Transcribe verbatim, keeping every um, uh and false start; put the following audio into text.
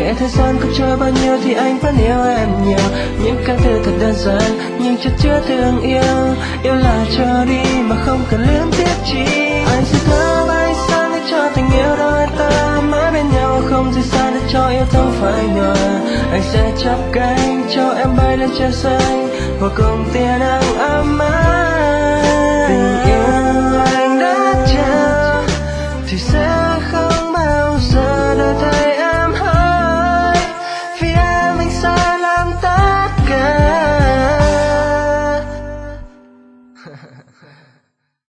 kể thời gian có trôi bao nhiêu thì anh vẫn yêu em nhiều. Những căn từ thật đơn giản nhưng chất chứa thương yêu. Yêu là cho đi mà không cần luyến tiếc chi. Anh sẽ thơm ánh sáng để cho tình yêu đôi ta mãi bên nhau, không gì xa để cho yêu thương phai nhòa. Anh sẽ chắp cánh cho em bay lên trời xanh và cùng tia nắng ấm áp.